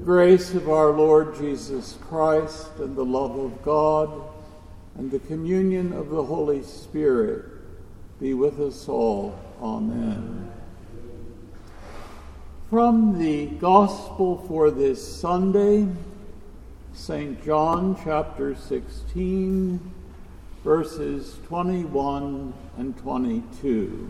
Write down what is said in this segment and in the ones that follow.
grace of our Lord Jesus Christ and the love of God and the communion of the Holy Spirit be with us all. Amen. From the Gospel for this Sunday, St. John chapter 16, verses 21 and 22.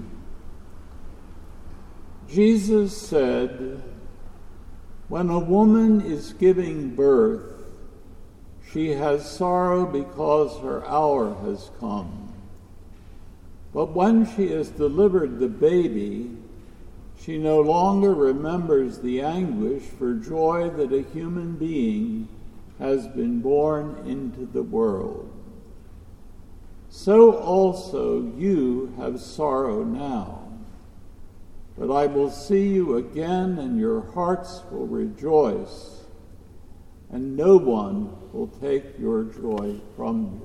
Jesus said, "When a woman is giving birth, she has sorrow because her hour has come. But when she has delivered the baby, she no longer remembers the anguish for joy that a human being has been born into the world. So also you have sorrow now. But I will see you again, and your hearts will rejoice, and no one will take your joy from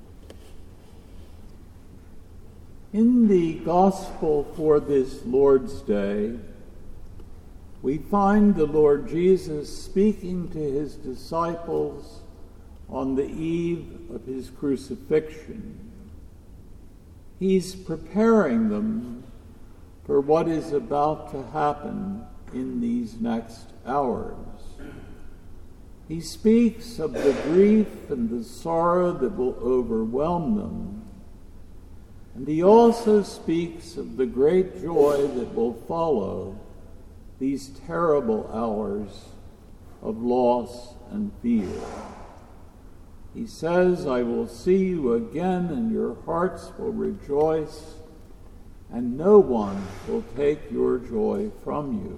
you." In the Gospel for this Lord's Day, we find the Lord Jesus speaking to his disciples on the eve of his crucifixion. He's preparing them for what is about to happen in these next hours. He speaks of the grief and the sorrow that will overwhelm them, and he also speaks of the great joy that will follow these terrible hours of loss and fear. He says, "I will see you again, and your hearts will rejoice, and no one will take your joy from you."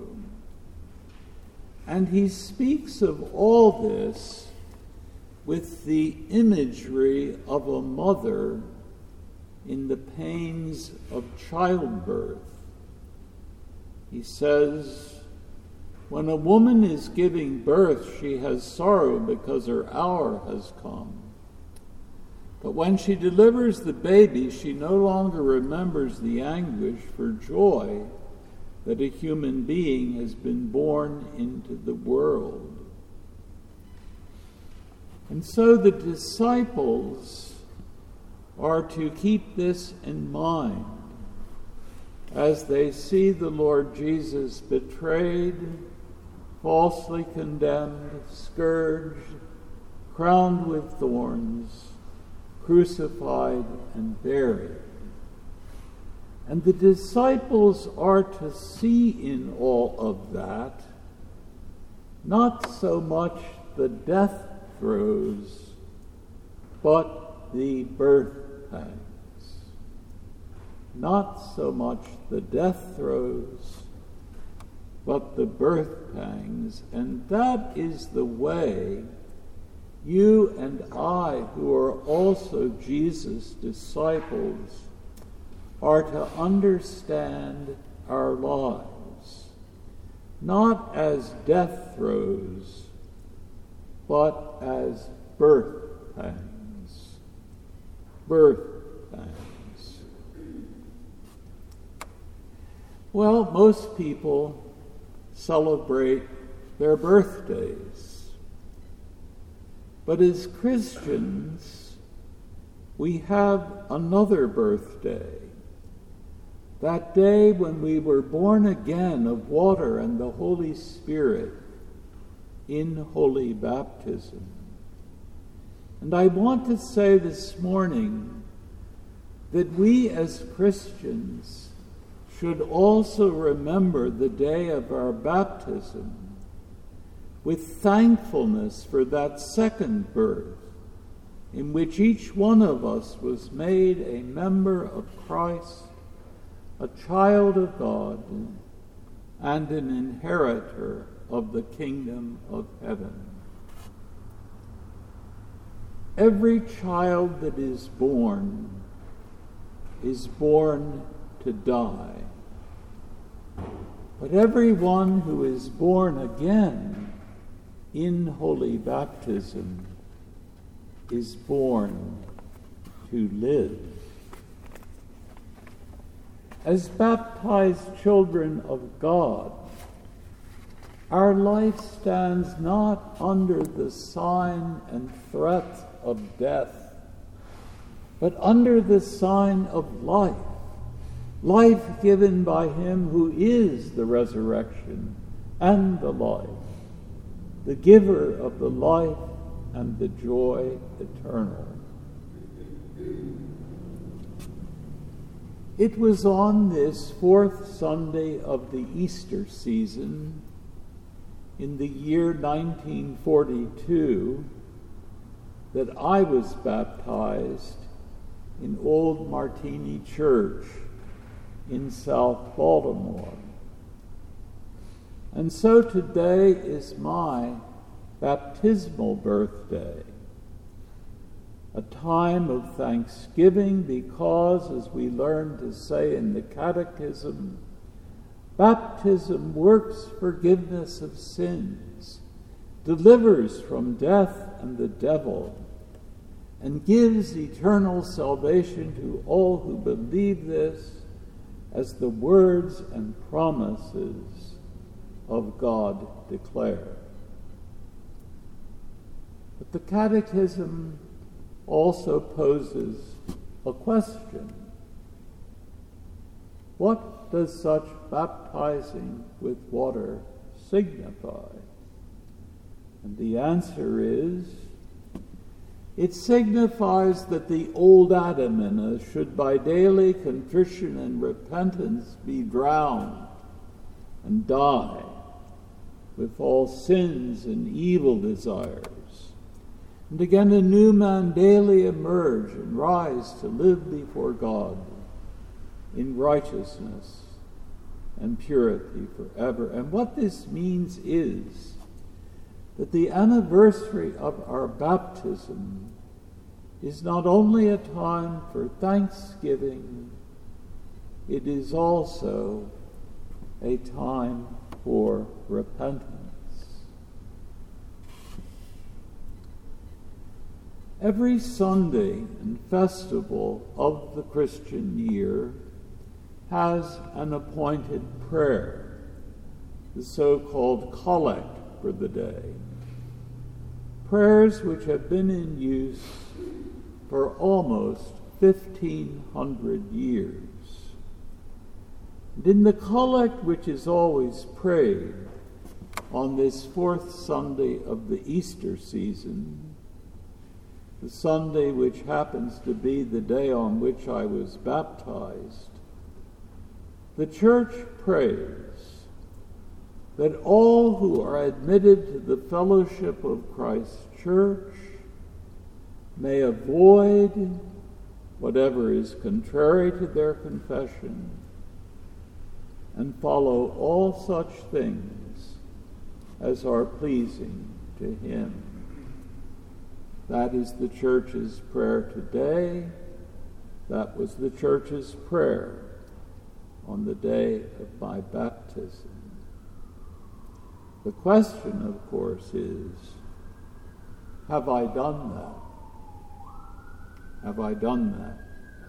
And he speaks of all this with the imagery of a mother in the pains of childbirth. He says, "When a woman is giving birth, she has sorrow because her hour has come. But when she delivers the baby, she no longer remembers the anguish for joy that a human being has been born into the world." And so the disciples are to keep this in mind as they see the Lord Jesus betrayed, falsely condemned, scourged, crowned with thorns, crucified and buried. And the disciples are to see in all of that not so much the death throes, but the birth pangs. Not so much the death throes, but the birth pangs. And that is the way you and I, who are also Jesus' disciples, are to understand our lives, not as death throes, but as birth pangs. Birth pangs. Well, most people celebrate their birthdays. But as Christians, we have another birthday. That day when we were born again of water and the Holy Spirit in holy baptism. And I want to say this morning that we as Christians should also remember the day of our baptism with thankfulness for that second birth, in which each one of us was made a member of Christ, a child of God, and an inheritor of the kingdom of heaven. Every child that is born to die. But everyone who is born again in holy baptism is born to live. As baptized children of God, Our life stands not under the sign and threat of death, but under the sign of life, life given by him who is the resurrection and the life, the giver of the life and the joy eternal. It was on this fourth Sunday of the Easter season in the year 1942 that I was baptized in Old Martini Church in South Baltimore. And so today is my baptismal birthday, a time of thanksgiving because, as we learn to say in the Catechism, baptism works forgiveness of sins, delivers from death and the devil, and gives eternal salvation to all who believe this as the words and promises of God declare. But the Catechism also poses a question. What does such baptizing with water signify? And the answer is, it signifies that the old Adam in us should by daily contrition and repentance be drowned and die with all sins and evil desires. And again a new man daily emerge and rise to live before God in righteousness and purity forever. And what this means is that the anniversary of our baptism is not only a time for thanksgiving, it is also a time for repentance. Every Sunday and festival of the Christian year has an appointed prayer, the so-called collect for the day. Prayers which have been in use for almost 1,500 years. And in the collect which is always prayed on this fourth Sunday of the Easter season, the Sunday which happens to be the day on which I was baptized, the Church prays that all who are admitted to the fellowship of Christ's Church may avoid whatever is contrary to their confession and follow all such things as are pleasing to him. That is the Church's prayer today. That was the Church's prayer on the day of my baptism. The question, of course, is, have I done that? Have I done that?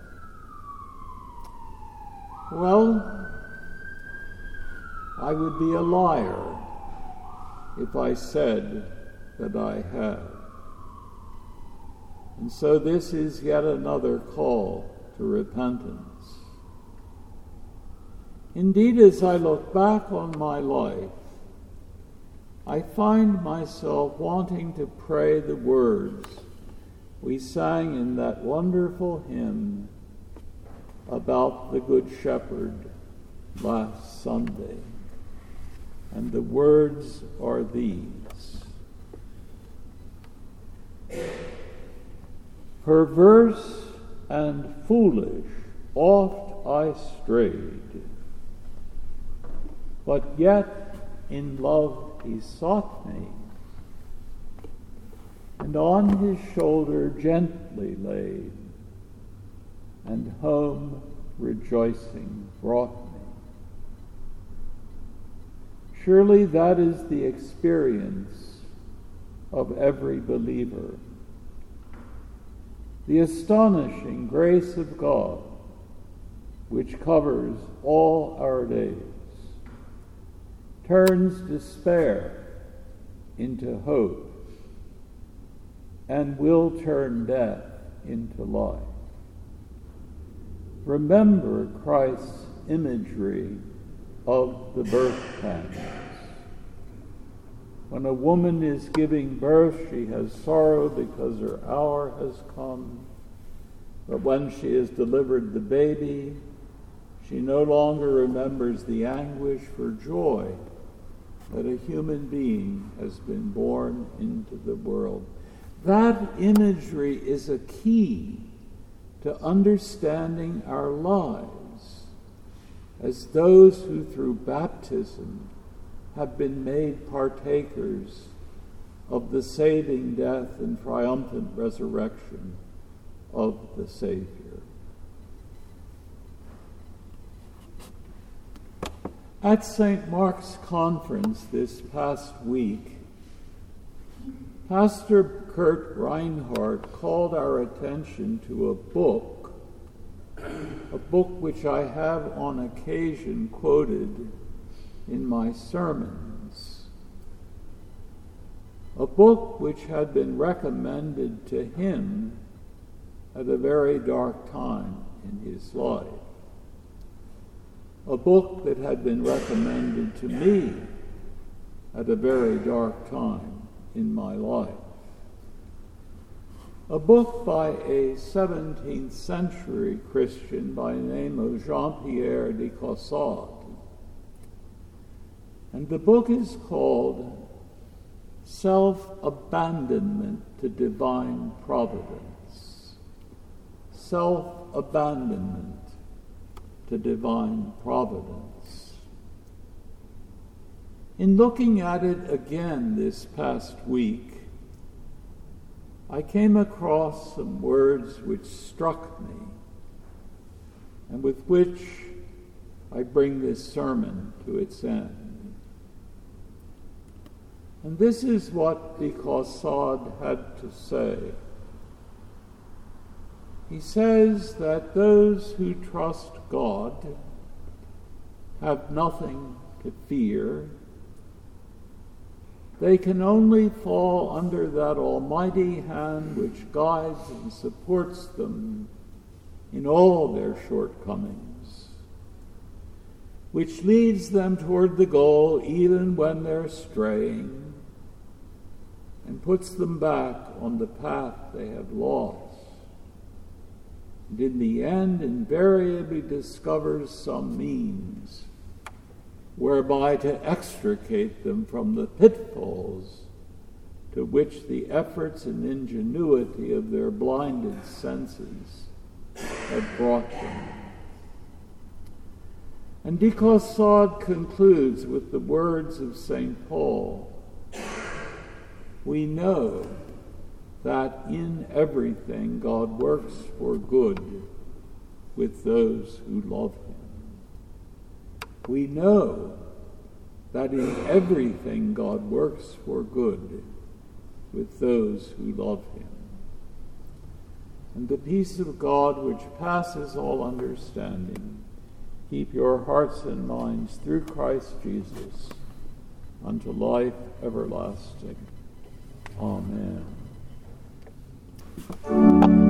Well, I would be a liar if I said that I have. And so this is yet another call to repentance. Indeed, as I look back on my life, I find myself wanting to pray the words we sang in that wonderful hymn about the Good Shepherd last Sunday. And the words are these: perverse and foolish oft I strayed, but yet in love he sought me, and on his shoulder gently laid, and home rejoicing brought me. Surely that is the experience of every believer. The astonishing grace of God, which covers all our days, turns despair into hope, and will turn death into life. Remember Christ's imagery of the birth pangs. When a woman is giving birth, she has sorrow because her hour has come. But when she has delivered the baby, she no longer remembers the anguish for joy that a human being has been born into the world. That imagery is a key to understanding our lives as those who through baptism have been made partakers of the saving death and triumphant resurrection of the Savior. At St. Mark's Conference this past week, Pastor Kurt Reinhardt called our attention to a book which I have on occasion quoted in my sermons, a book which had been recommended to him at a very dark time in his life, a book that had been recommended to me at a very dark time in my life, a book by a 17th century Christian by the name of Jean-Pierre de Caussade. And the book is called Self-Abandonment to Divine Providence. Self-Abandonment to Divine Providence. In looking at it again this past week, I came across some words which struck me and with which I bring this sermon to its end. And this is what de Caussade had to say. He says that those who trust God have nothing to fear. They can only fall under that almighty hand which guides and supports them in all their shortcomings, which leads them toward the goal even when they're straying, and puts them back on the path they have lost, and in the end invariably discovers some means whereby to extricate them from the pitfalls to which the efforts and ingenuity of their blinded senses have brought them. And de Caussade concludes with the words of St. Paul, "We know that in everything God works for good with those who love him." We know that in everything God works for good with those who love him. And the peace of God, which passes all understanding, keep your hearts and minds through Christ Jesus unto life everlasting. Amen.